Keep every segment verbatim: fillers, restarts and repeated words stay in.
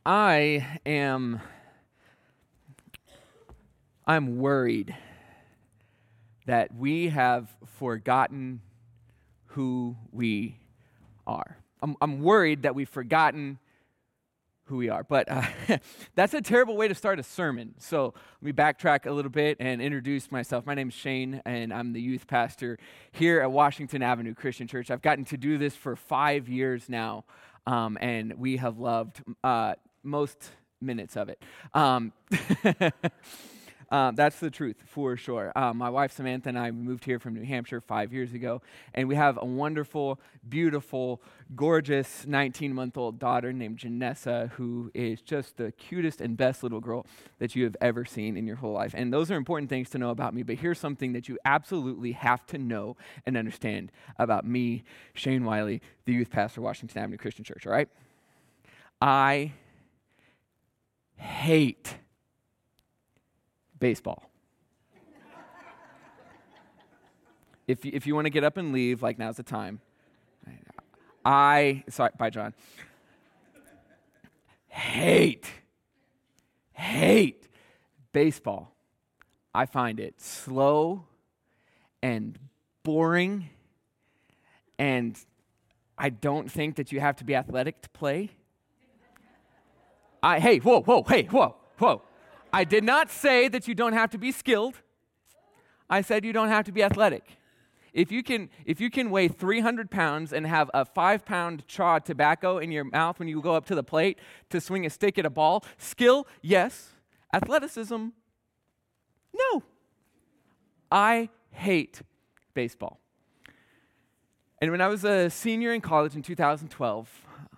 I am, I'm worried that we have forgotten who we are. I'm, I'm worried that we've forgotten who we are. But uh, that's a terrible way to start a sermon. So let me backtrack a little bit and introduce myself. My name is Shane, and I'm the youth pastor here at Washington Avenue Christian Church. I've gotten to do this for five years now, um, and we have loved uh, most minutes of it. Um, Um, that's the truth, for sure. Um, my wife, Samantha, and I moved here from New Hampshire five years ago, and we have a wonderful, beautiful, gorgeous nineteen-month-old daughter named Janessa, who is just the cutest and best little girl that you have ever seen in your whole life. And those are important things to know about me, but here's something that you absolutely have to know and understand about me, Shane Wiley, the youth pastor, Washington Avenue Christian Church, all right? I hate baseball. if you, if you want to get up and leave, like now's the time. I, sorry, bye John. Hate, hate baseball. I find it slow and boring, and I don't think that you have to be athletic to play. I, hey, whoa, whoa, hey, whoa, whoa. I did not say that you don't have to be skilled. I said you don't have to be athletic. If you can, if you can weigh three hundred pounds and have a five-pound chaw tobacco in your mouth when you go up to the plate to swing a stick at a ball, skill, yes. Athleticism, no. I hate baseball. And when I was a senior in college in two thousand twelve,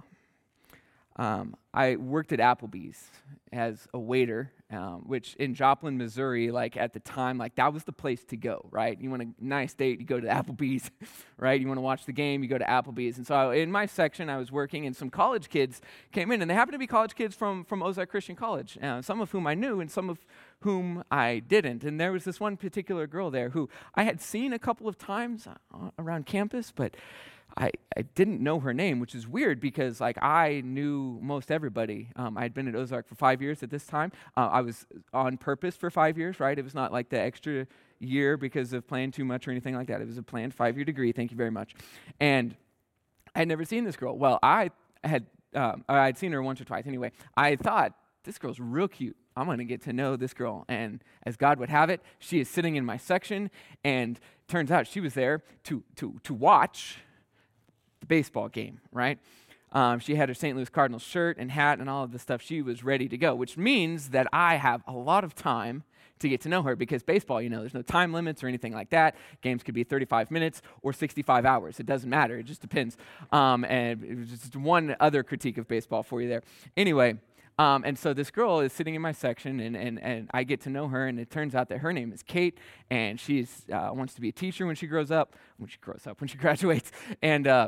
um, I worked at Applebee's as a waiter. Um, which in Joplin, Missouri, like at the time, like that was the place to go, right? You want a nice date, you go to Applebee's, right? You want to watch the game, you go to Applebee's. And so I, in my section, I was working, and some college kids came in, and they happened to be college kids from, from Ozark Christian College, uh, some of whom I knew and some of whom I didn't. And there was this one particular girl there who I had seen a couple of times uh, around campus, but I, I didn't know her name, which is weird because like I knew most everybody. Um, I had been at Ozark for five years at this time. Uh, I was on purpose for five years, right? It was not like the extra year because of playing too much or anything like that. It was a planned five-year degree. Thank you very much. And I had never seen this girl. Well, I had um, I had seen her once or twice anyway. I thought, this girl's real cute. I'm going to get to know this girl. And as God would have it, she is sitting in my section, and turns out she was there to to to watch the baseball game, right? Um, she had her Saint Louis Cardinals shirt and hat and all of the stuff. She was ready to go, which means that I have a lot of time to get to know her because baseball, you know, there's no time limits or anything like that. Games could be thirty-five minutes or sixty-five hours. It doesn't matter. It just depends. Um, and it was just one other critique of baseball for you there. Anyway, um, and so this girl is sitting in my section, and, and, and I get to know her, and it turns out that her name is Kate, and she uh, wants to be a teacher when she grows up, when she grows up, when she graduates, and uh,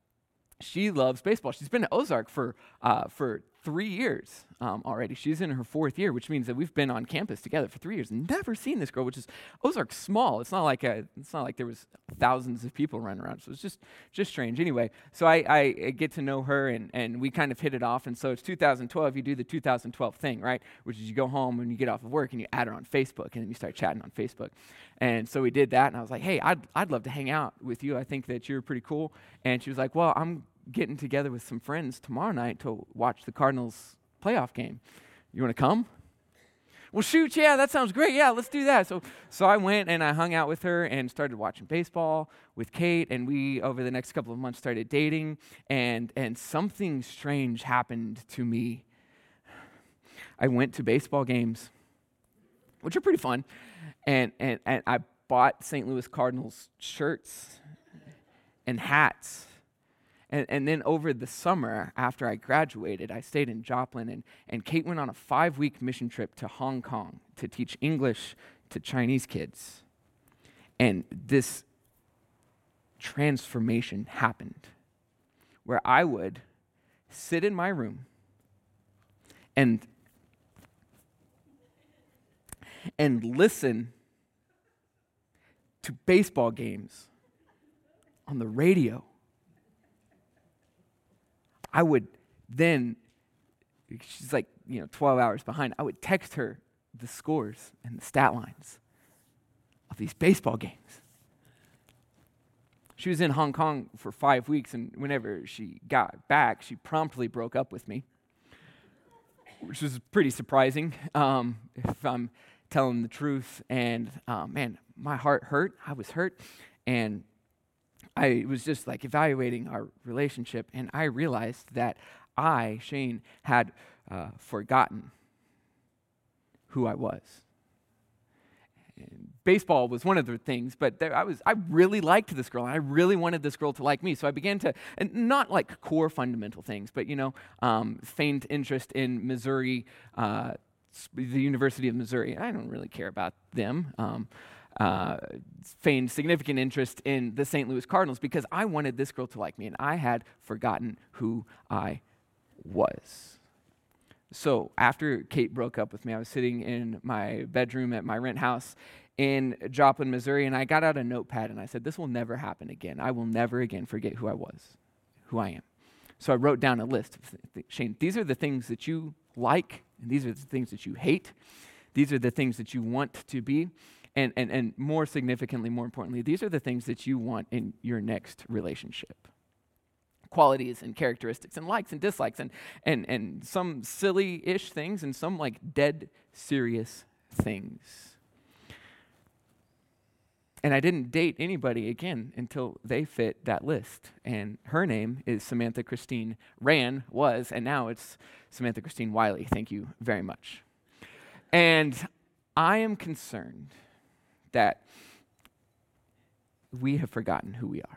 she loves baseball. She's been at Ozark for uh, for three years um, already. She's in her fourth year, which means that we've been on campus together for three years. Never seen this girl, which is Ozark's small. It's not like a, it's not like there was thousands of people running around. So it's just just strange. Anyway, so I, I get to know her, and, and we kind of hit it off. And so it's two thousand twelve. You do the two thousand twelve thing, right? Which is you go home when you get off of work and you add her on Facebook, and then you start chatting on Facebook. And so we did that, and I was like, hey, I'd I'd love to hang out with you. I think that you're pretty cool. And she was like, well, I'm getting together with some friends tomorrow night to watch the Cardinals playoff game. You want to come? Well, shoot, yeah, that sounds great. Yeah, let's do that. So so I went and I hung out with her and started watching baseball with Kate, and we, over the next couple of months, started dating, and and something strange happened to me. I went to baseball games, which are pretty fun, and and, and I bought Saint Louis Cardinals shirts and hats. And, and then over the summer, after I graduated, I stayed in Joplin, and, and Kate went on a five-week mission trip to Hong Kong to teach English to Chinese kids. And this transformation happened where I would sit in my room and, and listen to baseball games on the radio. I would then she's like, you know, twelve hours behind. I would text her the scores and the stat lines of these baseball games. She was in Hong Kong for five weeks, and whenever she got back, she promptly broke up with me, which was pretty surprising, um, if I'm telling the truth. And uh, man, my heart hurt. I was hurt, and I was just like evaluating our relationship, and I realized that I, Shane, had uh, forgotten who I was. And baseball was one of the things, but there, I was I really liked this girl, and I really wanted this girl to like me. So I began to, and not like core fundamental things, but you know, um, feigned interest in Missouri, uh, the University of Missouri. I don't really care about them. Um, uh, feigned significant interest in the Saint Louis Cardinals because I wanted this girl to like me, and I had forgotten who I was. So after Kate broke up with me, I was sitting in my bedroom at my rent house in Joplin, Missouri, and I got out a notepad and I said, this will never happen again. I will never again forget who I was, who I am. So I wrote down a list of th- Shane, these are the things that you like, and these are the things that you hate. These are the things that you want to be. And, and, and more significantly, more importantly, these are the things that you want in your next relationship. Qualities and characteristics and likes and dislikes and, and, and some silly-ish things and some like dead serious things. And I didn't date anybody again until they fit that list. And her name is Samantha Christine Ran, was, and now it's Samantha Christine Wiley. Thank you very much. And I am concerned that we have forgotten who we are.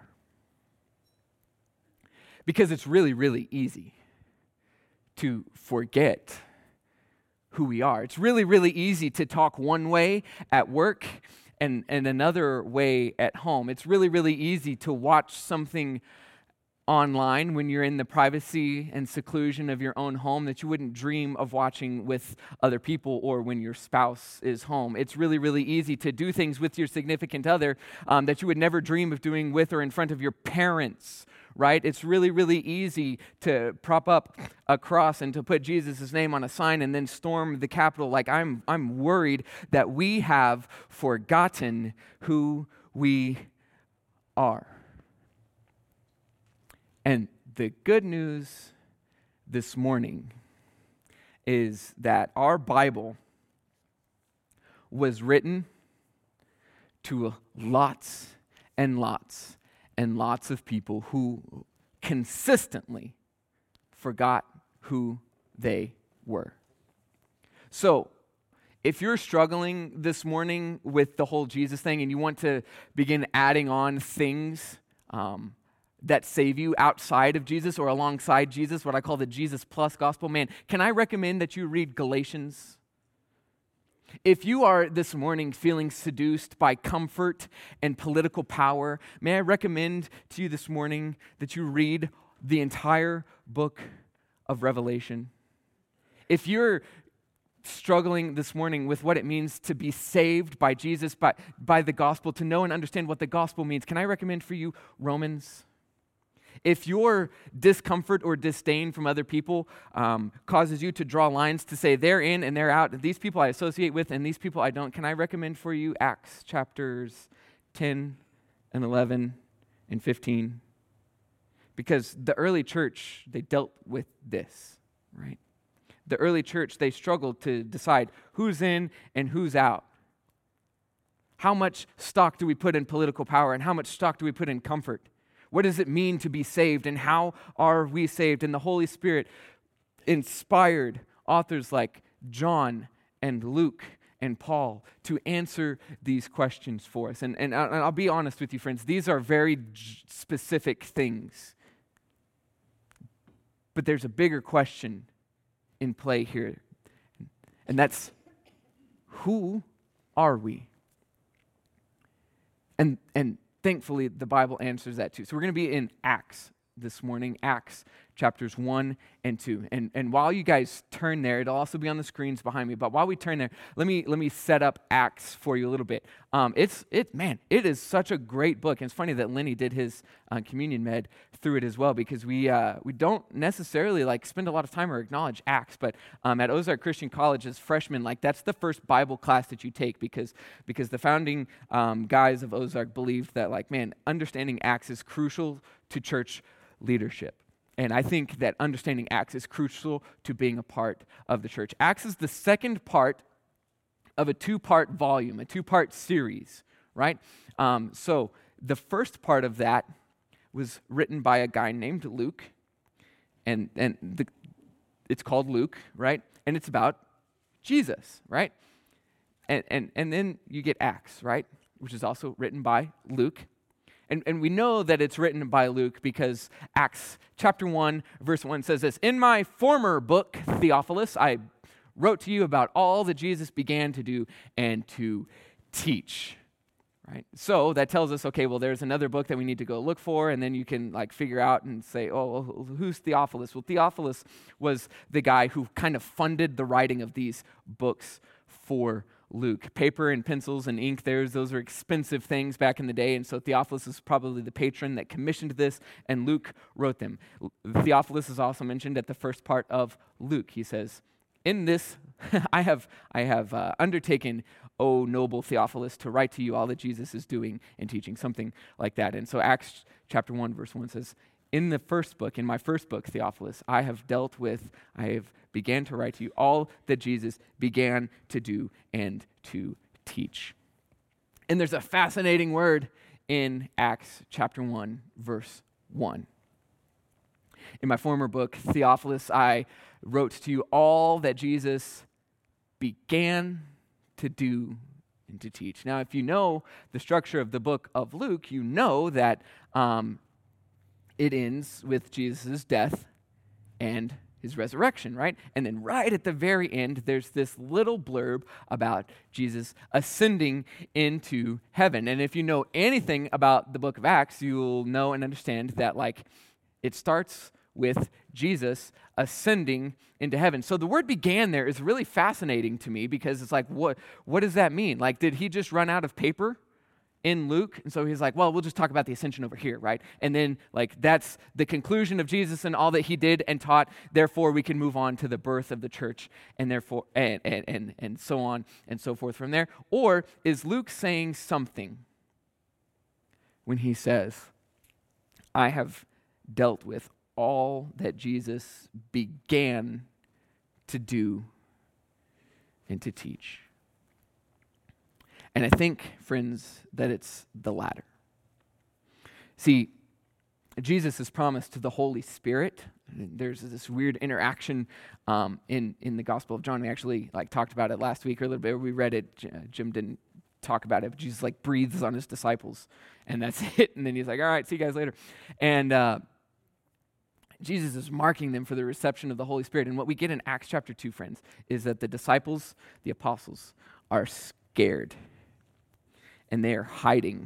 Because it's really, really easy to forget who we are. It's really, really easy to talk one way at work and, and another way at home. It's really, really easy to watch something online when you're in the privacy and seclusion of your own home that you wouldn't dream of watching with other people or when your spouse is home. It's really, really easy to do things with your significant other um, that you would never dream of doing with or in front of your parents. Right? It's really, really easy to prop up a cross and to put Jesus' name on a sign and then storm the Capitol. Like I'm I'm worried that we have forgotten who we are. And the good news this morning is that our Bible was written to lots and lots and lots of people who consistently forgot who they were. So, if you're struggling this morning with the whole Jesus thing and you want to begin adding on things um, that save you outside of Jesus or alongside Jesus, what I call the Jesus plus gospel, man, can I recommend that you read Galatians? If you are this morning feeling seduced by comfort and political power, may I recommend to you this morning that you read the entire book of Revelation. If you're struggling this morning with what it means to be saved by Jesus, by, by the gospel, to know and understand what the gospel means, can I recommend for you Romans? If your discomfort or disdain from other people um, causes you to draw lines to say they're in and they're out, these people I associate with and these people I don't, can I recommend for you Acts chapters ten and eleven and fifteen? Because the early church, they dealt with this, right? The early church, they struggled to decide who's in and who's out. How much stock do we put in political power and how much stock do we put in comfort? What does it mean to be saved, and how are we saved? And the Holy Spirit inspired authors like John and Luke and Paul to answer these questions for us. And, and, and I'll be honest with you, friends, these are very j- specific things. But there's a bigger question in play here, and that's, who are we? And and Thankfully, the Bible answers that too. So we're going to be in Acts this morning, Acts chapters one and two. And, and while you guys turn there, it'll also be on the screens behind me, but while we turn there, let me let me set up Acts for you a little bit. Um, it's, it man, it is such a great book. And it's funny that Lenny did his uh, communion med through it as well, because we uh, we don't necessarily like spend a lot of time or acknowledge Acts, but um, at Ozark Christian College as freshmen, like that's the first Bible class that you take, because because the founding um, guys of Ozark believed that, like, man, understanding Acts is crucial to church leadership. And I think that understanding Acts is crucial to being a part of the church. Acts is the second part of a two-part volume, a two-part series, right? Um, so the first part of that was written by a guy named Luke, and and the, it's called Luke, right? And it's about Jesus, right? And and and then you get Acts, right? Which is also written by Luke. And, and we know that it's written by Luke because Acts chapter one, verse one says this: "In my former book, Theophilus, I wrote to you about all that Jesus began to do and to teach." Right? So that tells us, okay, well, there's another book that we need to go look for, and then you can like figure out and say, oh, well, who's Theophilus? Well, Theophilus was the guy who kind of funded the writing of these books for Luke. Paper and pencils and ink, there's, those are expensive things back in the day, and so Theophilus is probably the patron that commissioned this, and Luke wrote them. Theophilus is also mentioned at the first part of Luke. He says, "In this, I have I have uh, undertaken, O noble Theophilus, to write to you all that Jesus is doing and teaching," something like that. And so Acts chapter one, verse one says, "In the first book, in my first book, Theophilus, I have dealt with, I have began to write to you all that Jesus began to do and to teach." And there's a fascinating word in Acts chapter one, verse one. "In my former book, Theophilus, I wrote to you all that Jesus began to do and to teach." Now, if you know the structure of the book of Luke, you know that um, it ends with Jesus' death and his resurrection, right? And then right at the very end, there's this little blurb about Jesus ascending into heaven. And if you know anything about the book of Acts, you'll know and understand that, like, it starts with Jesus ascending into heaven. So the word "began" there is really fascinating to me, because it's like, what what does that mean? Like, did he just run out of paper in Luke? And so he's like, well, we'll just talk about the ascension over here, right? And then, like, that's the conclusion of Jesus and all that he did and taught. Therefore, we can move on to the birth of the church, and therefore, and and and, and so on and so forth from there. Or is Luke saying something when he says, "I have dealt with all that Jesus began to do and to teach"? And I think, friends, that it's the latter. See, Jesus has promised the Holy Spirit. There's this weird interaction um, in, in the Gospel of John. We actually like talked about it last week or a little bit. We read it. Jim didn't talk about it, but Jesus like breathes on his disciples, and that's it. And then he's like, "All right, see you guys later." And uh, Jesus is marking them for the reception of the Holy Spirit. And what we get in Acts chapter two, friends, is that the disciples, the apostles, are scared. And they are hiding.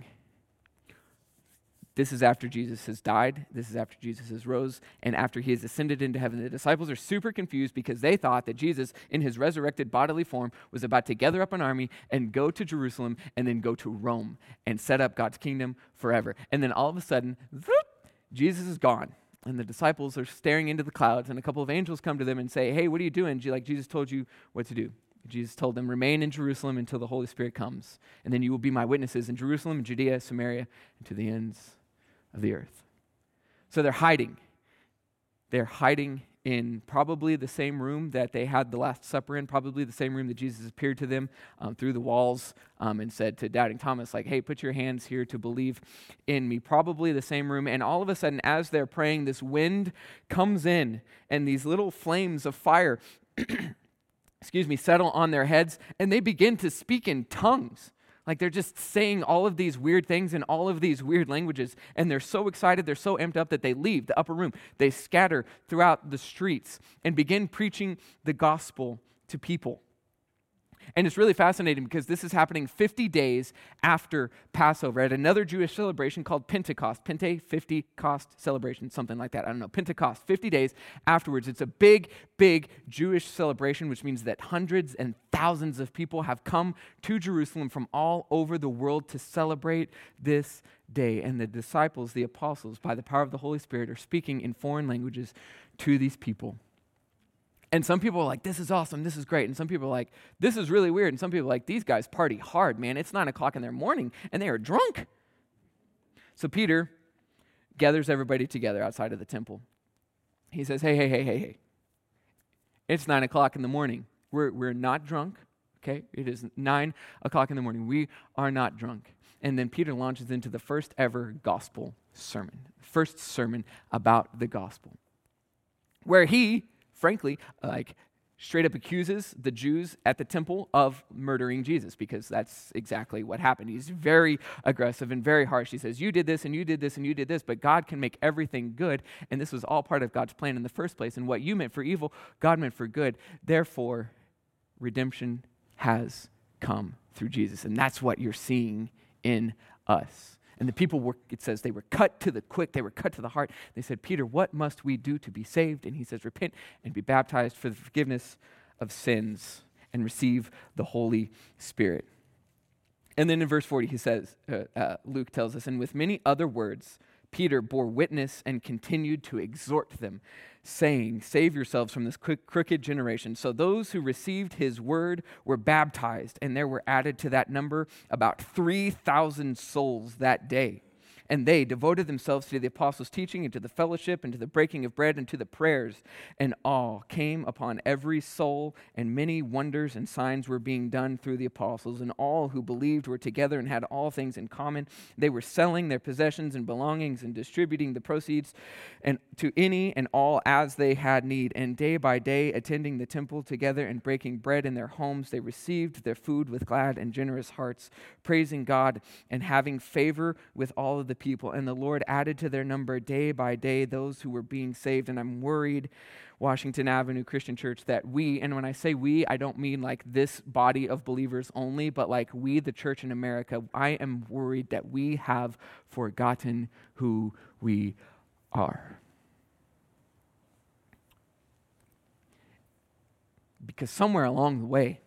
This is after Jesus has died. This is after Jesus has rose. And after he has ascended into heaven. The disciples are super confused because they thought that Jesus, in his resurrected bodily form, was about to gather up an army and go to Jerusalem and then go to Rome and set up God's kingdom forever. And then all of a sudden, Jesus is gone. And the disciples are staring into the clouds, and a couple of angels come to them and say, "Hey, what are you doing?" Like, Jesus told you what to do. Jesus told them, "Remain in Jerusalem until the Holy Spirit comes, and then you will be my witnesses in Jerusalem, Judea, Samaria, and to the ends of the earth." So they're hiding. They're hiding in probably the same room that they had the Last Supper in, probably the same room that Jesus appeared to them um, through the walls um, and said to doubting Thomas, like, "Hey, put your hands here to believe in me." Probably the same room. And all of a sudden, as they're praying, this wind comes in, and these little flames of fire excuse me, settle on their heads, and they begin to speak in tongues. Like, they're just saying all of these weird things in all of these weird languages, and they're so excited, they're so amped up that they leave the upper room. They scatter throughout the streets and begin preaching the gospel to people. And it's really fascinating because this is happening fifty days after Passover at another Jewish celebration called Pentecost. Pente, fifty, cost, celebration, something like that. I don't know. Pentecost, fifty days afterwards. It's a big, big Jewish celebration, which means that hundreds and thousands of people have come to Jerusalem from all over the world to celebrate this day. And the disciples, the apostles, by the power of the Holy Spirit, are speaking in foreign languages to these people. And some people are like, this is awesome, this is great. And some people are like, this is really weird. And some people are like, these guys party hard, man. It's nine o'clock in their morning and they are drunk. So Peter gathers everybody together outside of the temple. He says, hey, hey, hey, hey, hey. It's nine o'clock in the morning. We're, we're not drunk, okay? It is nine o'clock in the morning. We are not drunk. And then Peter launches into the first ever gospel sermon, first sermon about the gospel, where he, frankly, like straight up accuses the Jews at the temple of murdering Jesus, because that's exactly what happened. He's very aggressive and very harsh. He says, you did this and you did this and you did this, but God can make everything good, and this was all part of God's plan in the first place, and what you meant for evil, God meant for good. Therefore, redemption has come through Jesus, and that's what you're seeing in us. And the people were, it says, they were cut to the quick, they were cut to the heart. They said, Peter, what must we do to be saved? And he says, repent and be baptized for the forgiveness of sins and receive the Holy Spirit. And then in verse forty, he says, uh, uh, Luke tells us, and with many other words, Peter bore witness and continued to exhort them, saying, save yourselves from this quick, crooked generation. So those who received his word were baptized, and there were added to that number about three thousand souls that day. And they devoted themselves to the apostles' teaching and to the fellowship and to the breaking of bread and to the prayers. And awe came upon every soul, and many wonders and signs were being done through the apostles. And all who believed were together and had all things in common. They were selling their possessions and belongings and distributing the proceeds and to any and all as they had need. And day by day, attending the temple together and breaking bread in their homes, they received their food with glad and generous hearts, praising God and having favor with all of the people. And the Lord added to their number day by day those who were being saved. And I'm worried, Washington Avenue Christian Church, that we, and when I say we, I don't mean like this body of believers only, but like we, the church in America, I am worried that we have forgotten who we are. Because somewhere along the way,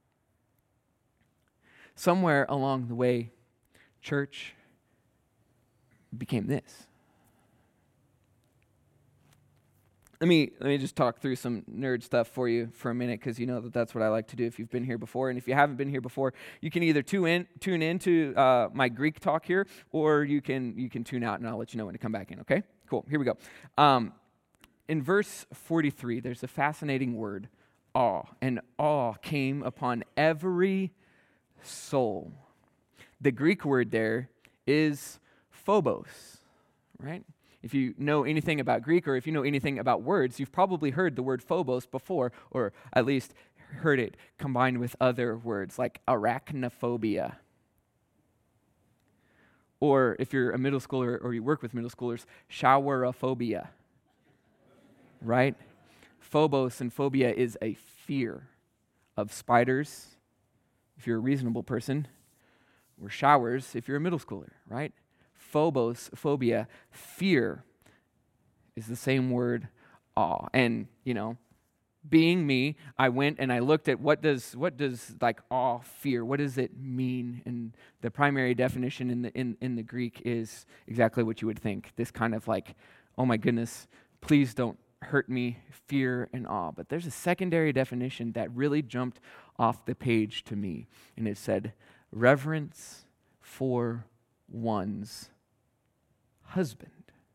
somewhere along the way, church became this. Let me let me just talk through some nerd stuff for you for a minute, because you know that that's what I like to do if you've been here before. And if you haven't been here before, you can either tune in tune into uh, my Greek talk here, or you can you can tune out, and I'll let you know when to come back in. Okay, cool. Here we go. Um, in verse forty-three, there's a fascinating word, awe, and awe came upon every soul. The Greek word there is phobos, right? If you know anything about Greek, or if you know anything about words, you've probably heard the word phobos before, or at least heard it combined with other words like arachnophobia. Or if you're a middle schooler or you work with middle schoolers, showerophobia, right? Phobos and phobia is a fear of spiders, if you're a reasonable person, or showers if you're a middle schooler, right? Phobos, phobia, fear is the same word, awe. And, you know, being me, I went and I looked at what does what does like awe, fear, what does it mean? And the primary definition in the in, in the Greek is exactly what you would think. This kind of like, oh my goodness, please don't hurt me, fear and awe. But there's a secondary definition that really jumped off the page to me. And it said, reverence for one's husband.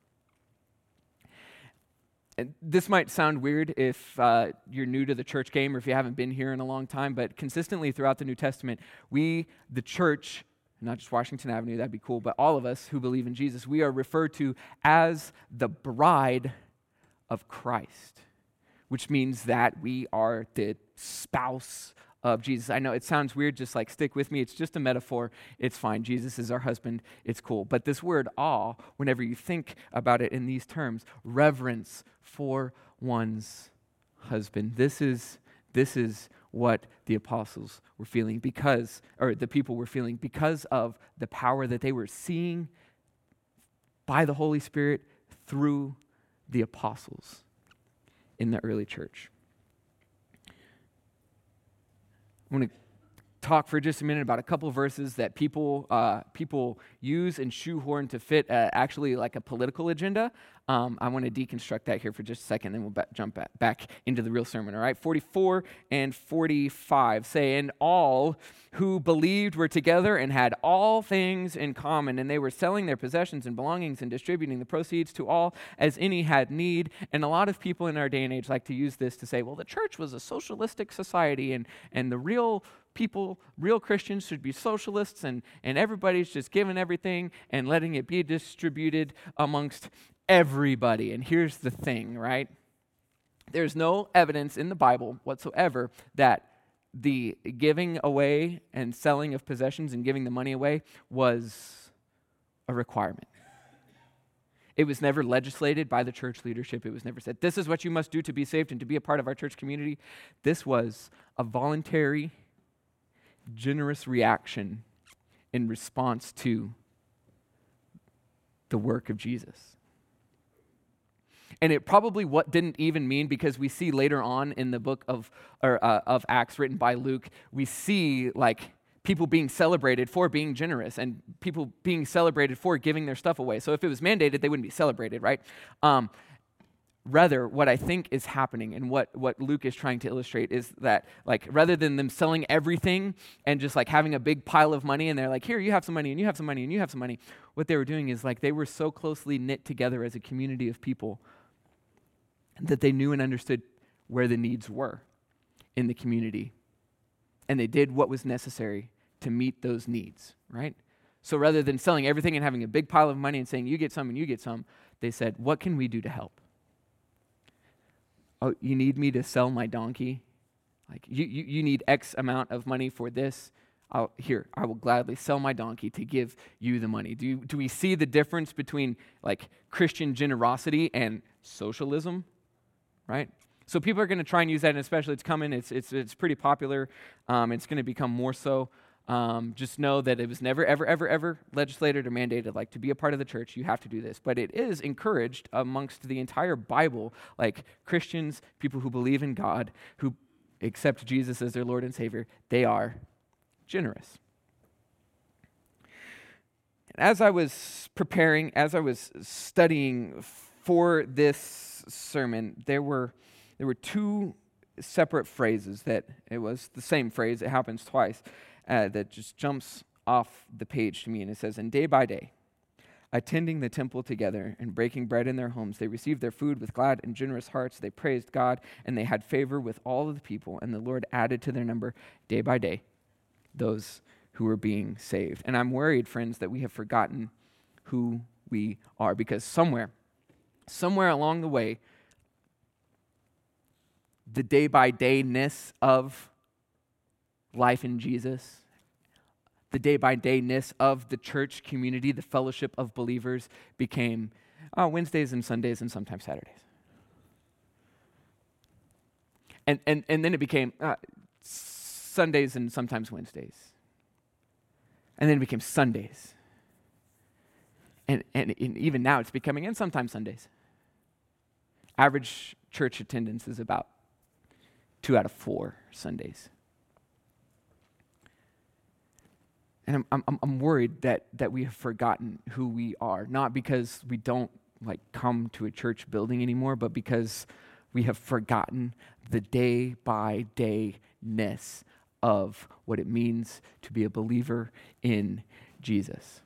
And this might sound weird if uh, you're new to the church game, or if you haven't been here in a long time, but consistently throughout the New Testament, we, the church, not just Washington Avenue, that'd be cool, but all of us who believe in Jesus, we are referred to as the bride of Christ, which means that we are the spouse of Jesus. I know it sounds weird, just like stick with me. It's just a metaphor. It's fine. Jesus is our husband. It's cool. But this word awe, whenever you think about it in these terms, reverence for one's husband, this is this is what the apostles were feeling because, or the people were feeling because of the power that they were seeing by the Holy Spirit through the apostles in the early church. I want to talk for just a minute about a couple verses that people uh, people use and shoehorn to fit uh, actually like a political agenda. Um, I want to deconstruct that here for just a second, then we'll ba- jump back, back into the real sermon, all right? forty-four and forty-five say, "And all who believed were together and had all things in common, and they were selling their possessions and belongings and distributing the proceeds to all as any had need." And a lot of people in our day and age like to use this to say, well, the church was a socialistic society, and, and the real people, real Christians should be socialists, and, and everybody's just giving everything and letting it be distributed amongst everybody. And here's the thing, right? There's no evidence in the Bible whatsoever that the giving away and selling of possessions and giving the money away was a requirement. It was never legislated by the church leadership. It was never said, this is what you must do to be saved and to be a part of our church community. This was a voluntary, generous reaction in response to the work of Jesus. And it probably what didn't even mean, because we see later on in the book of or, uh, of Acts written by Luke, we see like people being celebrated for being generous and people being celebrated for giving their stuff away. So if it was mandated, they wouldn't be celebrated, right? Um, rather, what I think is happening and what, what Luke is trying to illustrate is that like rather than them selling everything and just like having a big pile of money and they're like, here, you have some money and you have some money and you have some money, what they were doing is like they were so closely knit together as a community of people that they knew and understood where the needs were in the community. And they did what was necessary to meet those needs, right? So rather than selling everything and having a big pile of money and saying, you get some and you get some, they said, what can we do to help? Oh, you need me to sell my donkey? Like, you, you, you need X amount of money for this? I'll, here, I will gladly sell my donkey to give you the money. Do, you, do we see the difference between like Christian generosity and socialism? Right? So people are going to try and use that, and especially it's coming, it's it's it's pretty popular. Um, it's going to become more so. Um, just know that it was never, ever, ever, ever legislated or mandated, like to be a part of the church, you have to do this. But it is encouraged amongst the entire Bible, like Christians, people who believe in God, who accept Jesus as their Lord and Savior, they are generous. And as I was preparing, as I was studying for this sermon, there were there were two separate phrases that it was the same phrase, it happens twice, uh, that just jumps off the page to me, and it says, and day by day, attending the temple together and breaking bread in their homes, they received their food with glad and generous hearts. They praised God, and they had favor with all of the people, and the Lord added to their number day by day those who were being saved. And I'm worried, friends, that we have forgotten who we are, because somewhere Somewhere along the way, the day-by-day-ness of life in Jesus, the day-by-day-ness of the church community, the fellowship of believers became uh, Wednesdays and Sundays and sometimes Saturdays. And, and, and then it became uh, Sundays and sometimes Wednesdays. And then it became Sundays. And, and, and even now it's becoming, and sometimes Sundays. Average church attendance is about two out of four Sundays. And I'm I'm, I'm worried that that we have forgotten who we are, not because we don't like come to a church building anymore, but because we have forgotten the day by day-ness of what it means to be a believer in Jesus.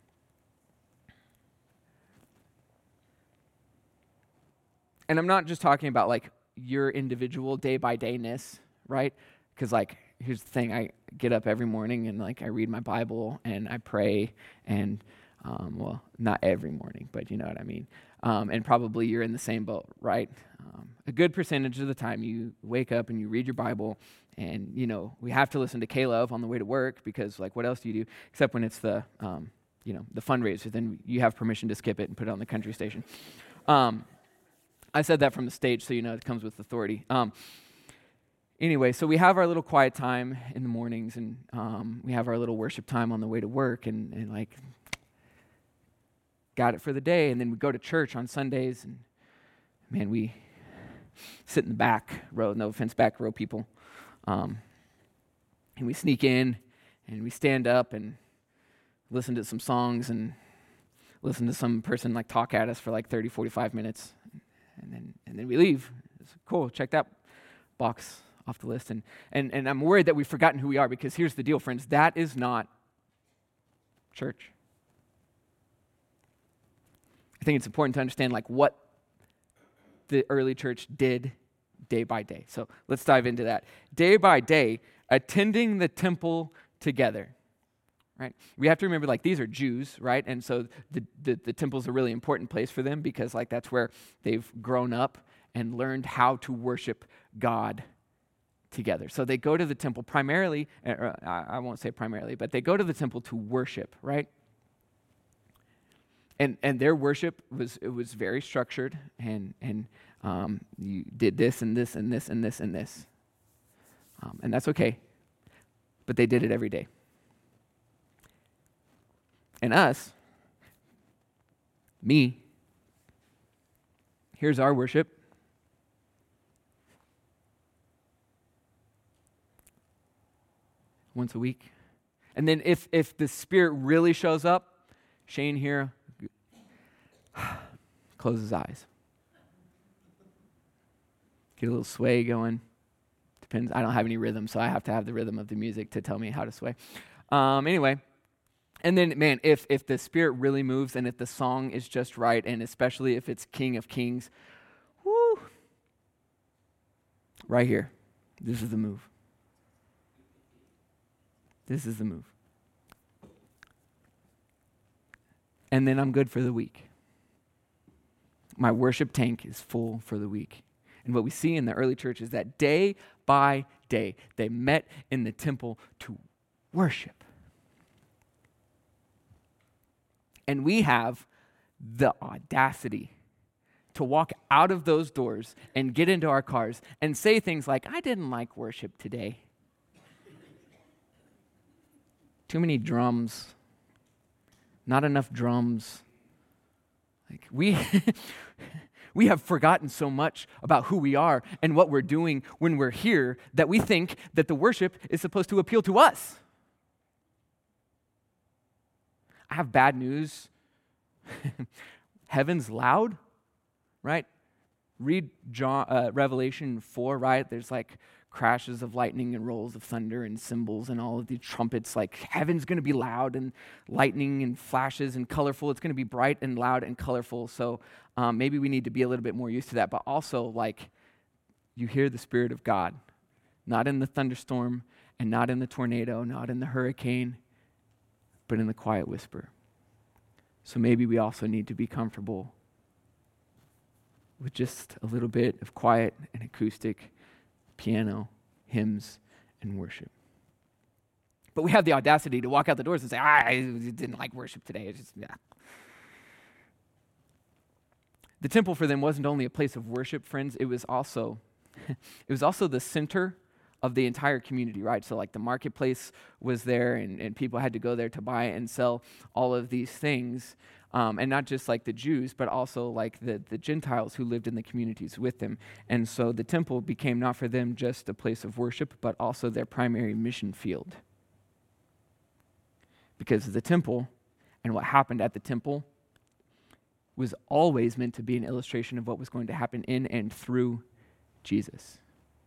And I'm not just talking about like your individual day-by-day-ness, right? Because like, here's the thing, I get up every morning and like I read my Bible and I pray and, um, well, not every morning, but you know what I mean. Um, and probably you're in the same boat, right? Um, a good percentage of the time you wake up and you read your Bible and, you know, we have to listen to K-Love on the way to work because like what else do you do? Except when it's the, um, you know, the fundraiser, then you have permission to skip it and put it on the country station. Um, I said that from the stage, so you know it comes with authority. Um, anyway, so we have our little quiet time in the mornings, and um, we have our little worship time on the way to work, and, and like, got it for the day. And then we go to church on Sundays, and man, we sit in the back row, no offense, back row people. Um, and we sneak in, and we stand up and listen to some songs and listen to some person like talk at us for like thirty, forty-five minutes. And then and then we leave. It's cool, check that box off the list. And, and, and I'm worried that we've forgotten who we are, because here's the deal, friends. That is not church. I think it's important to understand like what the early church did day by day. So let's dive into that. Day by day, attending the temple together. Right? We have to remember, like, these are Jews, right? And so the, the, the temple's a really important place for them, because, like, that's where they've grown up and learned how to worship God together. So they go to the temple primarily, uh, I won't say primarily, but they go to the temple to worship, right? And and their worship was it was very structured, and and um, you did this and this and this and this and this, um, and that's okay. But they did it every day. And us, me, here's our worship. Once a week. And then if if the Spirit really shows up, Shane here close his eyes. Get a little sway going. Depends. I don't have any rhythm, so I have to have the rhythm of the music to tell me how to sway. Um, anyway. And then, man, if if the Spirit really moves, and if the song is just right, and especially if it's King of Kings, whoo, right here, this is the move. This is the move. And then I'm good for the week. My worship tank is full for the week. And what we see in the early church is that day by day, they met in the temple to worship. And we have the audacity to walk out of those doors and get into our cars and say things like, I didn't like worship today. Too many drums. Not enough drums. Like we we have forgotten so much about who we are and what we're doing when we're here that we think that the worship is supposed to appeal to us. I have bad news. Heaven's loud, right? Read John, uh, Revelation four, right? There's like crashes of lightning and rolls of thunder and cymbals and all of these trumpets. Like heaven's going to be loud and lightning and flashes and colorful. It's going to be bright and loud and colorful. So um, maybe we need to be a little bit more used to that. But also, like, you hear the Spirit of God, not in the thunderstorm and not in the tornado, not in the hurricane, but in the quiet whisper. So maybe we also need to be comfortable with just a little bit of quiet and acoustic piano, hymns, and worship. But we have the audacity to walk out the doors and say, ah, I didn't like worship today. It's just, yeah. The temple for them wasn't only a place of worship, friends. It was also, it was also the center of the entire community, right? So like the marketplace was there, and, and people had to go there to buy and sell all of these things. Um, and not just like the Jews, but also like the, the Gentiles who lived in the communities with them. And so the temple became not for them just a place of worship, but also their primary mission field. Because the temple and what happened at the temple was always meant to be an illustration of what was going to happen in and through Jesus.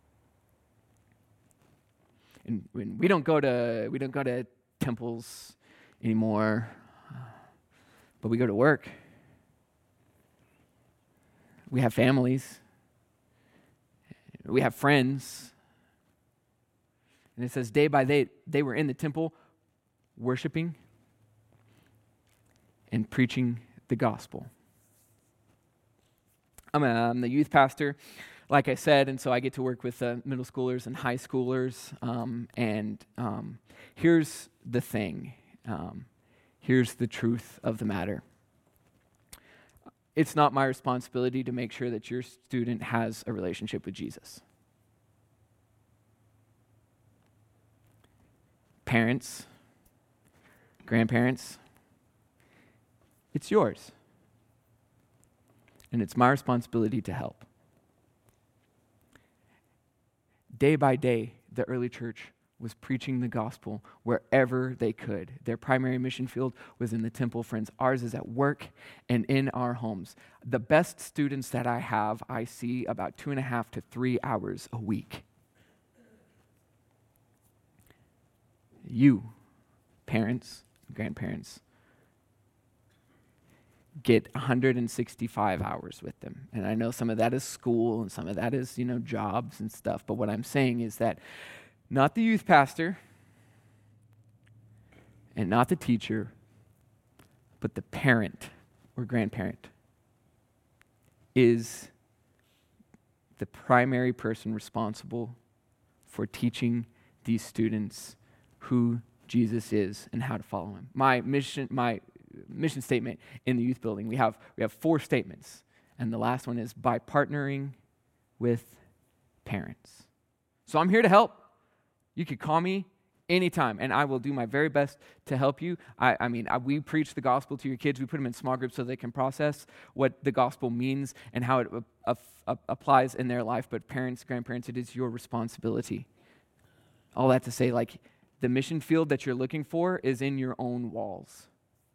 And when we don't go to we don't go to temples anymore, but we go to work. We have families. We have friends. And it says day by day they were in the temple worshiping and preaching the gospel. I'm, a, I'm the youth pastor, like I said, and so I get to work with uh, middle schoolers and high schoolers. Um, and um, here's the thing. Um, here's the truth of the matter. It's not my responsibility to make sure that your student has a relationship with Jesus. Parents, grandparents, it's yours. And it's my responsibility to help. Day by day, the early church was preaching the gospel wherever they could. Their primary mission field was in the temple, friends. Ours is at work and in our homes. The best students that I have, I see about two and a half to three hours a week. You, parents, grandparents, get one hundred sixty-five hours with them. And I know some of that is school and some of that is, you know, jobs and stuff. But what I'm saying is that not the youth pastor and not the teacher, but the parent or grandparent is the primary person responsible for teaching these students who Jesus is and how to follow him. My mission, my mission statement in the youth building, we have we have four statements, and the last one is by partnering with parents. So I'm here to help. You could call me anytime, and I will do my very best to help you. I, I mean, I, we preach the gospel to your kids. We put them in small groups so they can process what the gospel means and how it uh, uh, applies in their life. But parents, grandparents, it is your responsibility. All that to say, like, the mission field that you're looking for is in your own walls.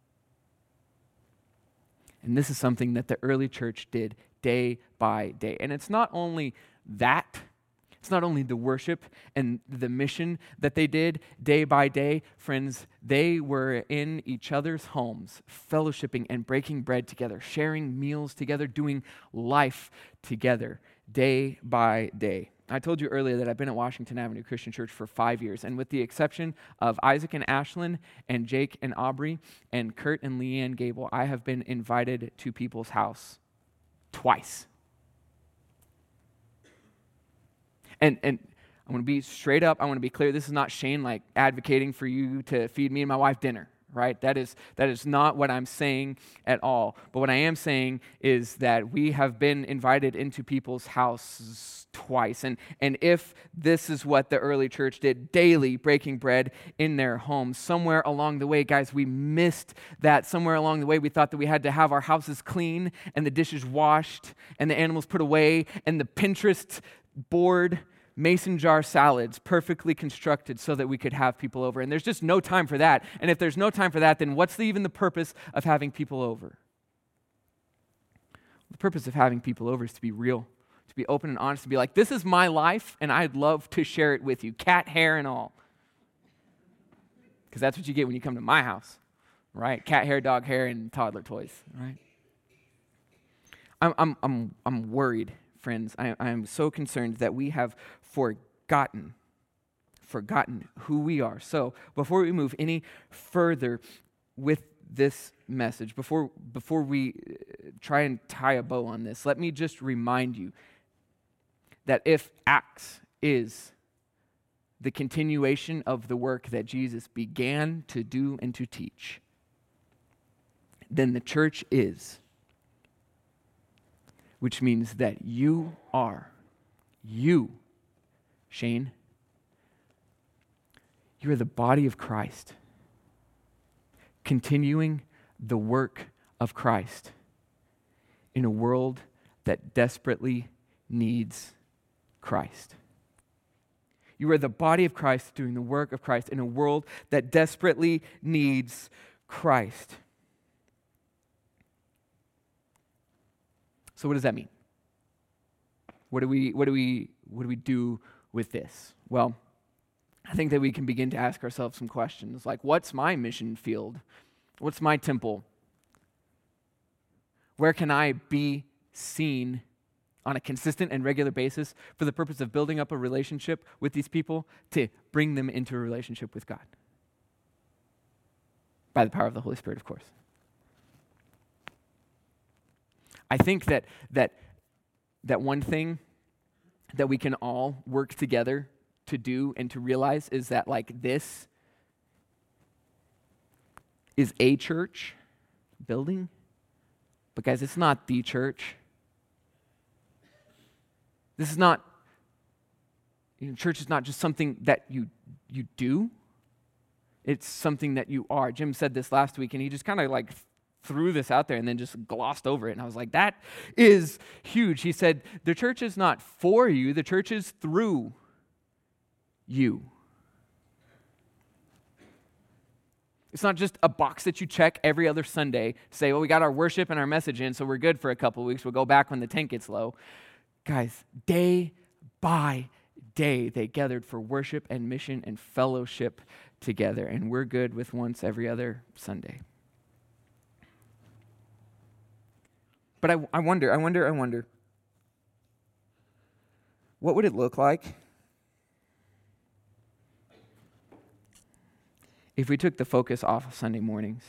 And this is something that the early church did day by day. And it's not only that, it's not only the worship and the mission that they did day by day. Friends, they were in each other's homes, fellowshipping and breaking bread together, sharing meals together, doing life together day by day. I told you earlier that I've been at Washington Avenue Christian Church for five years, and with the exception of Isaac and Ashlyn and Jake and Aubrey and Kurt and Leanne Gable, I have been invited to people's house twice. And and I want to be straight up, I want to be clear, this is not Shane like advocating for you to feed me and my wife dinner, right? That is that is not what I'm saying at all. But what I am saying is that we have been invited into people's houses twice. And, and if this is what the early church did, daily breaking bread in their homes, somewhere along the way, guys, we missed that. Somewhere along the way, we thought that we had to have our houses clean and the dishes washed and the animals put away and the Pinterest board mason jar salads perfectly constructed so that we could have people over. And there's just no time for that. And if there's no time for that, then what's the, even the purpose of having people over? The purpose of having people over is to be real, to be open and honest, to be like, this is my life, and I'd love to share it with you, cat hair and all. Because that's what you get when you come to my house, right? Cat hair, dog hair, and toddler toys, right? I'm I'm I'm I'm worried, friends. I I am so concerned that we have forgotten, forgotten who we are. So before we move any further with this message, before before we try and tie a bow on this, let me just remind you that if Acts is the continuation of the work that Jesus began to do and to teach, then the church is, which means that you are, you, Shane, you are the body of Christ, continuing the work of Christ in a world that desperately needs Christ. You are the body of Christ doing the work of Christ in a world that desperately needs Christ. So what does that mean? What do we what do we what do we do with this? Well, I think that we can begin to ask ourselves some questions like, what's my mission field? What's my temple? Where can I be seen on a consistent and regular basis for the purpose of building up a relationship with these people to bring them into a relationship with God? By the power of the Holy Spirit, of course. I think that that that one thing that we can all work together to do and to realize is that, like, this is a church building, but guys, it's not the church. This is not, you know, church is not just something that you you do. It's something that you are. Jim said this last week, and he just kind of like threw this out there and then just glossed over it. And I was like, that is huge. He said, the church is not for you, the church is through you. It's not just a box that you check every other Sunday, say, well, we got our worship and our message in, so we're good for a couple of weeks. We'll go back when the tank gets low. Guys, day by day, they gathered for worship and mission and fellowship together, and we're good with once every other Sunday. But I, I wonder, I wonder, I wonder, what would it look like if we took the focus off of Sunday mornings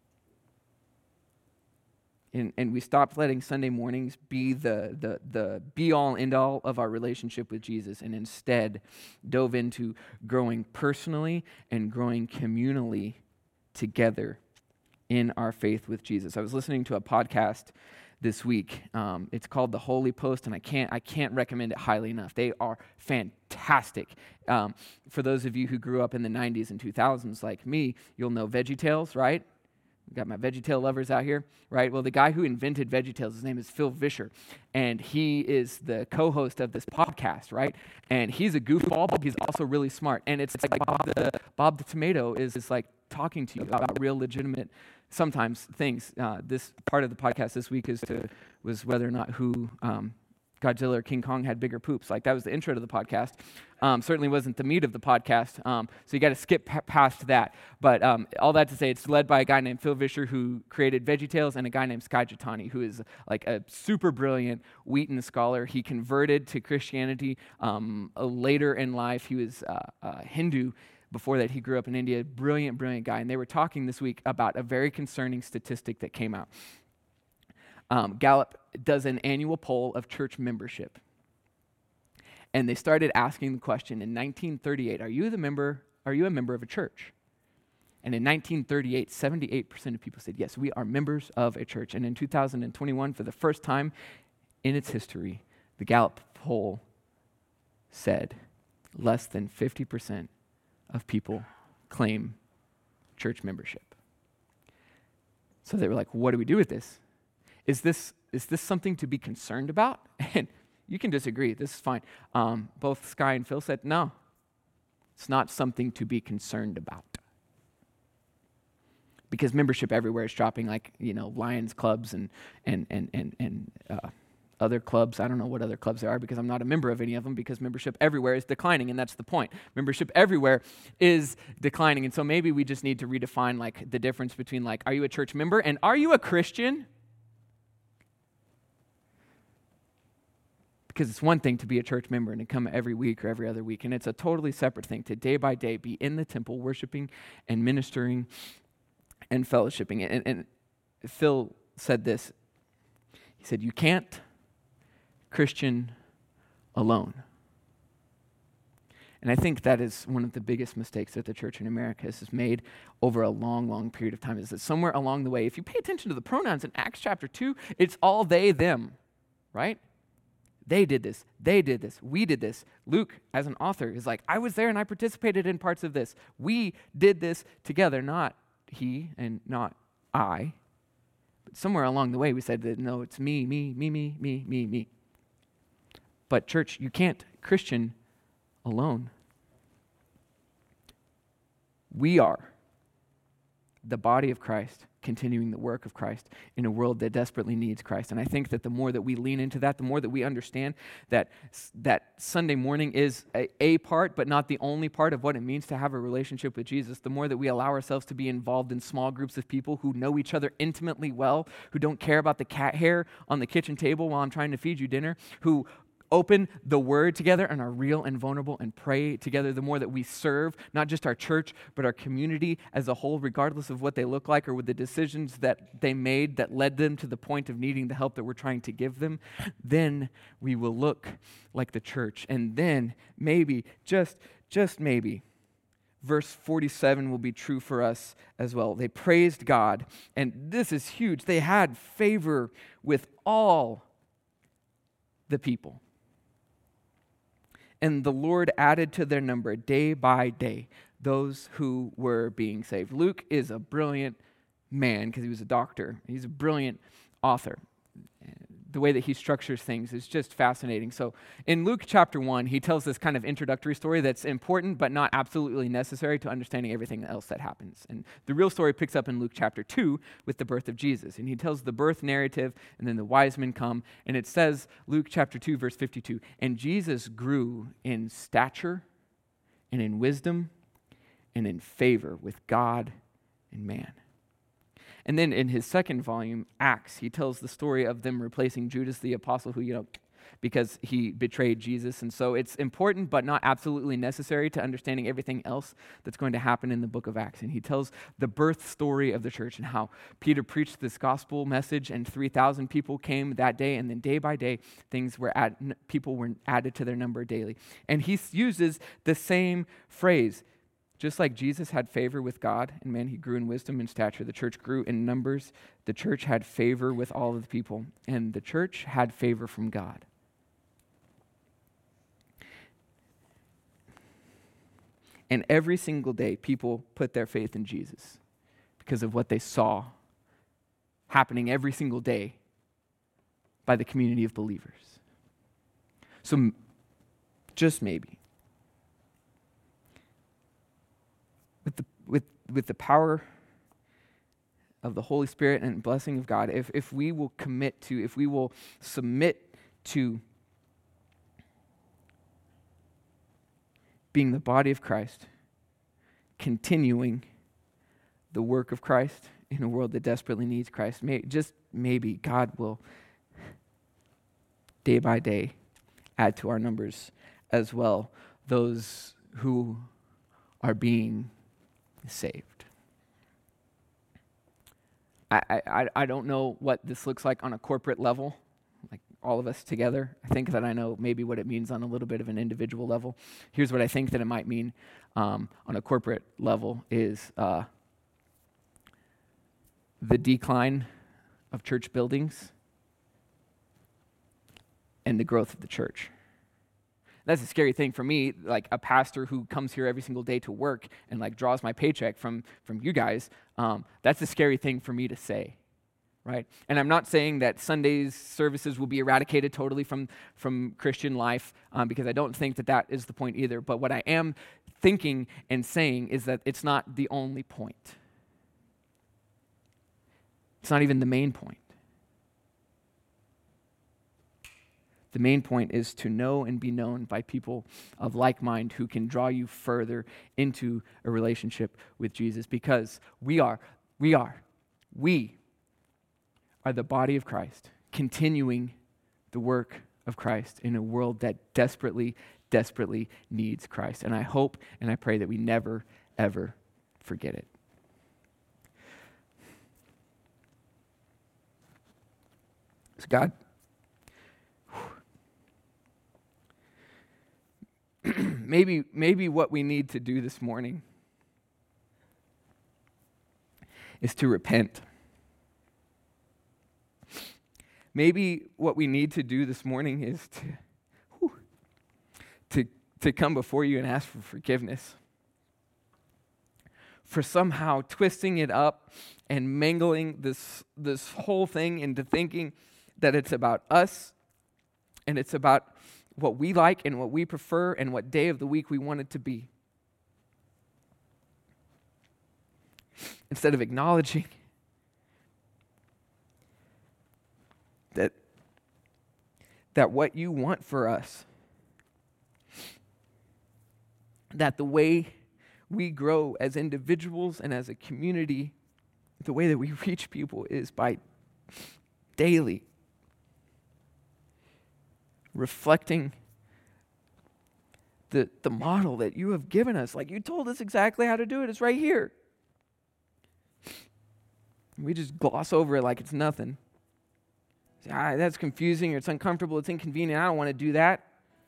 and, and we stopped letting Sunday mornings be the, the, the be-all, end-all of our relationship with Jesus, and instead dove into growing personally and growing communally together in our faith with Jesus? I was listening to a podcast this week. Um, it's called The Holy Post, and I can't I can't recommend it highly enough. They are fantastic. Um, for those of you who grew up in the nineties and two thousands like me, you'll know VeggieTales, right? We've got my VeggieTale lovers out here, right? Well, the guy who invented VeggieTales, his name is Phil Vischer, and he is the co-host of this podcast, right? And he's a goofball, but he's also really smart. And it's like Bob the, Bob the Tomato is, is like talking to you about real legitimate, sometimes things. Uh, this part of the podcast this week is to was whether or not who um, Godzilla or King Kong had bigger poops. Like, that was the intro to the podcast. Um, certainly wasn't the meat of the podcast, um, so you got to skip p- past that. But um, all that to say, it's led by a guy named Phil Vischer, who created VeggieTales, and a guy named Skye Jethani, who is like a super brilliant Wheaton scholar. He converted to Christianity um, later in life. He was uh, uh, Hindu. Before that, he grew up in India. Brilliant, brilliant guy. And they were talking this week about a very concerning statistic that came out. Um, Gallup does an annual poll of church membership. And they started asking the question in nineteen thirty-eight, are you the member, are you a member of a church? And in nineteen thirty-eight, seventy-eight percent of people said, yes, we are members of a church. And in two thousand twenty-one, for the first time in its history, the Gallup poll said less than fifty percent of people claim church membership. So they were like, what do we do with this? Is this is this something to be concerned about? And you can disagree. This is fine. Um, both Skye and Phil said, no, it's not something to be concerned about. Because membership everywhere is dropping, like, you know, Lions clubs and and and and and uh, other clubs. I don't know what other clubs there are because I'm not a member of any of them, because membership everywhere is declining, and that's the point. Membership everywhere is declining, and so maybe we just need to redefine like the difference between like, are you a church member and are you a Christian? Because it's one thing to be a church member and to come every week or every other week, and it's a totally separate thing to day by day be in the temple worshiping and ministering and fellowshipping. And, and Phil said this. He said, you can't Christian alone. And I think that is one of the biggest mistakes that the church in America has made over a long, long period of time, is that somewhere along the way, if you pay attention to the pronouns in Acts chapter two, it's all they, them, right? They did this, they did this, we did this. Luke, as an author, is like, I was there and I participated in parts of this. We did this together, not he and not I. But somewhere along the way, we said that, no, it's me, me, me, me, me, me, me. But church, you can't Christian alone. We are the body of Christ, continuing the work of Christ in a world that desperately needs Christ. And I think that the more that we lean into that, the more that we understand that that Sunday morning is a, a part, but not the only part of what it means to have a relationship with Jesus, the more that we allow ourselves to be involved in small groups of people who know each other intimately well, who don't care about the cat hair on the kitchen table while I'm trying to feed you dinner, who open the Word together and are real and vulnerable and pray together, the more that we serve not just our church, but our community as a whole, regardless of what they look like or with the decisions that they made that led them to the point of needing the help that we're trying to give them, then we will look like the church. And then maybe, just, just maybe, verse forty-seven will be true for us as well. They praised God, and this is huge. They had favor with all the people. And the Lord added to their number day by day those who were being saved. Luke is a brilliant man because he was a doctor. He's a brilliant author. The way that he structures things is just fascinating. So in Luke chapter one, he tells this kind of introductory story that's important but not absolutely necessary to understanding everything else that happens. And the real story picks up in Luke chapter two with the birth of Jesus. And he tells the birth narrative, and then the wise men come, and it says, Luke chapter two, verse fifty-two, and Jesus grew in stature and in wisdom and in favor with God and man. And then in his second volume, Acts, he tells the story of them replacing Judas the apostle who, you know, because he betrayed Jesus. And so it's important but not absolutely necessary to understanding everything else that's going to happen in the book of Acts. And he tells the birth story of the church and how Peter preached this gospel message and three thousand people came that day, and then day by day things were add, people were added to their number daily. And he uses the same phrase. Just like Jesus had favor with God and man, he grew in wisdom and stature. The church grew in numbers. The church had favor with all of the people. And the church had favor from God. And every single day, people put their faith in Jesus because of what they saw happening every single day by the community of believers. So just maybe, With the with with the power of the Holy Spirit and blessing of God, if if we will commit to, if we will submit to being the body of Christ, continuing the work of Christ in a world that desperately needs Christ, may, just maybe God will day by day add to our numbers as well those who are being saved. I, I, I don't know what this looks like on a corporate level, like all of us together. I think that I know maybe what it means on a little bit of an individual level. Here's what I think that it might mean um, on a corporate level is uh, the decline of church buildings and the growth of the church. That's a scary thing for me, like a pastor who comes here every single day to work and like draws my paycheck from, from you guys. Um, that's a scary thing for me to say, right? And I'm not saying that Sundays services will be eradicated totally from, from Christian life um, because I don't think that that is the point either. But what I am thinking and saying is that it's not the only point. It's not even the main point. The main point is to know and be known by people of like mind who can draw you further into a relationship with Jesus, because we are, we are, we are the body of Christ, continuing the work of Christ in a world that desperately, desperately needs Christ. And I hope and I pray that we never, ever forget it. So God, maybe maybe what we need to do this morning is to repent. Maybe what we need to do this morning is to, whew, to, to come before you and ask for forgiveness for somehow twisting it up and mangling this, this whole thing into thinking that it's about us and it's about what we like and what we prefer and what day of the week we want it to be. Instead of acknowledging that, that what you want for us, that the way we grow as individuals and as a community, the way that we reach people is by daily reflecting the, the model that you have given us. Like, you told us exactly how to do it. It's right here. We just gloss over it like it's nothing. Say, ah, that's confusing, or it's uncomfortable, it's inconvenient. I don't want to do that.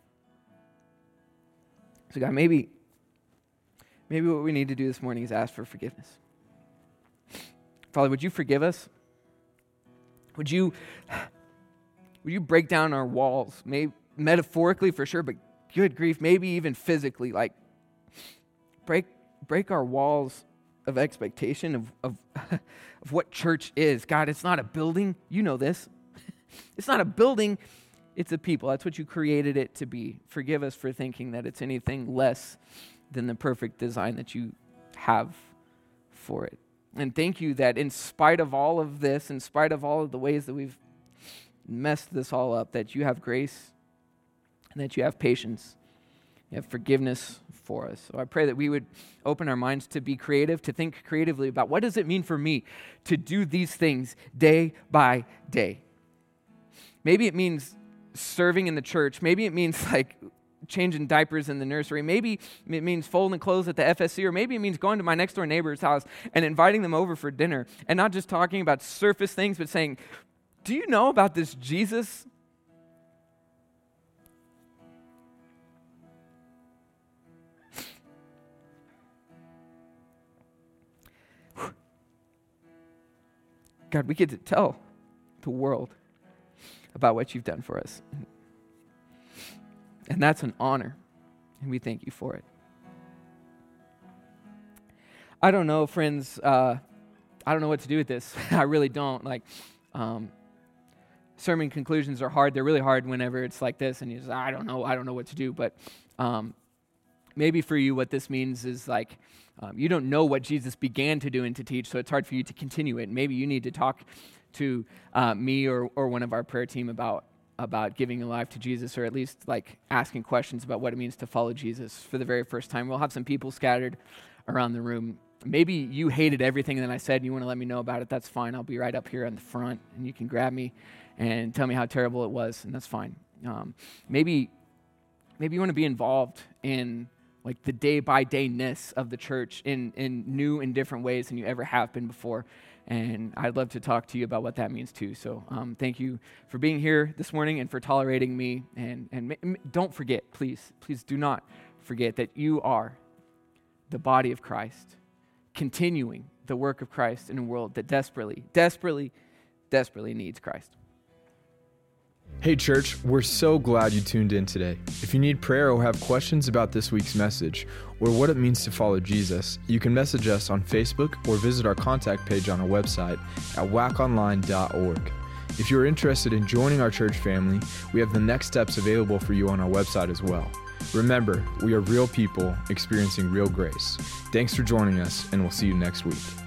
So God, maybe, maybe what we need to do this morning is ask for forgiveness. Father, would you forgive us? Would you... Would you break down our walls, maybe metaphorically for sure, but good grief, maybe even physically, like break break our walls of expectation of, of, of what church is. God, it's not a building. You know this. It's not a building. It's a people. That's what you created it to be. Forgive us for thinking that it's anything less than the perfect design that you have for it. And thank you that in spite of all of this, in spite of all of the ways that we've messed this all up, that you have grace and that you have patience, you have forgiveness for us. So I pray that we would open our minds to be creative, to think creatively about what does it mean for me to do these things day by day. Maybe it means serving in the church. Maybe it means like changing diapers in the nursery. Maybe it means folding clothes at the F S C, or maybe it means going to my next door neighbor's house and inviting them over for dinner and not just talking about surface things, but saying, do you know about this Jesus? God, we get to tell the world about what you've done for us. And that's an honor, and we thank you for it. I don't know, friends, uh, I don't know what to do with this. I really don't. Like, um, sermon conclusions are hard. They're really hard whenever it's like this, and you just, I don't know, I don't know what to do. But um, maybe for you, what this means is like, um, you don't know what Jesus began to do and to teach, so it's hard for you to continue it. Maybe you need to talk to uh, me or, or one of our prayer team about about giving your life to Jesus, or at least like asking questions about what it means to follow Jesus for the very first time. We'll have some people scattered around the room. Maybe you hated everything that I said and you want to let me know about it. That's fine. I'll be right up here in the front and you can grab me and tell me how terrible it was, and that's fine. Um, maybe, maybe you want to be involved in like the day-by-day-ness of the church in, in new and different ways than you ever have been before. And I'd love to talk to you about what that means too. So um, thank you for being here this morning and for tolerating me. And, and m- don't forget, please, please do not forget that you are the body of Christ, continuing the work of Christ in a world that desperately, desperately, desperately needs Christ. Hey church, we're so glad you tuned in today. If you need prayer or have questions about this week's message or what it means to follow Jesus, you can message us on Facebook or visit our contact page on our website at wac online dot org. If you're interested in joining our church family, we have the next steps available for you on our website as well. Remember, we are real people experiencing real grace. Thanks for joining us, and we'll see you next week.